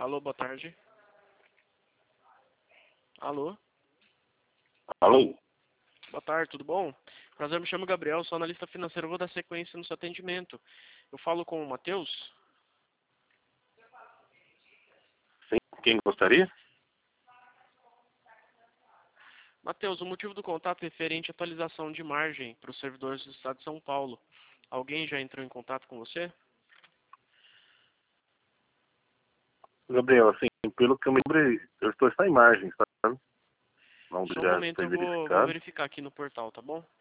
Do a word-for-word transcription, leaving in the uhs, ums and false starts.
Alô, boa tarde. Alô? Alô? Boa tarde, tudo bom? Prazer, me chamo Gabriel, sou analista financeiro, vou dar sequência no seu atendimento. Eu falo com o Matheus? Sim, quem gostaria? Matheus, o motivo do contato é referente à atualização de margem para os servidores do estado de São Paulo. Alguém já entrou em contato com você? Gabriel, assim, pelo que eu me lembro, eu estou só em margem, sabe? Não Só um já momento, foi eu vou, vou verificado. verificar aqui no portal, tá bom?